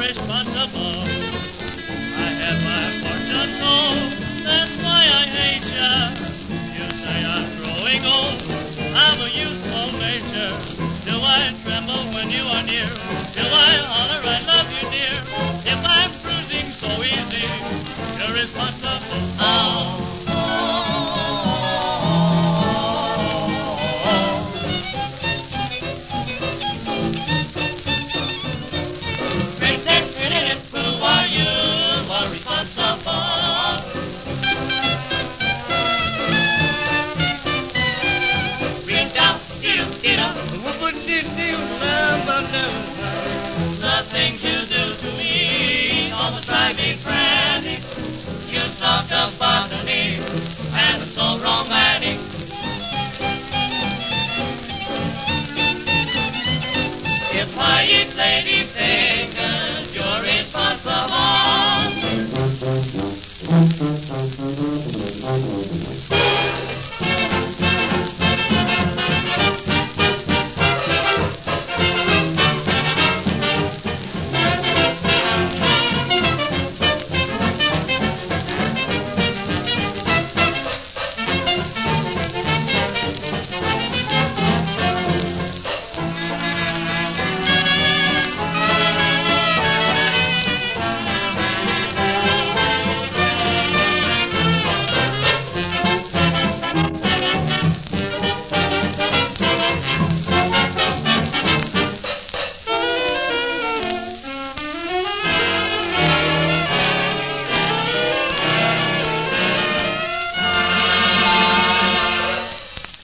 irresponsible. I have my fortune told, that's why I hate ya. You say I'm growing old, I'm a youthful nature. Do I tremble when you are near? Do I holler I love you, dear? If I'm cruising so easy, irresponsible.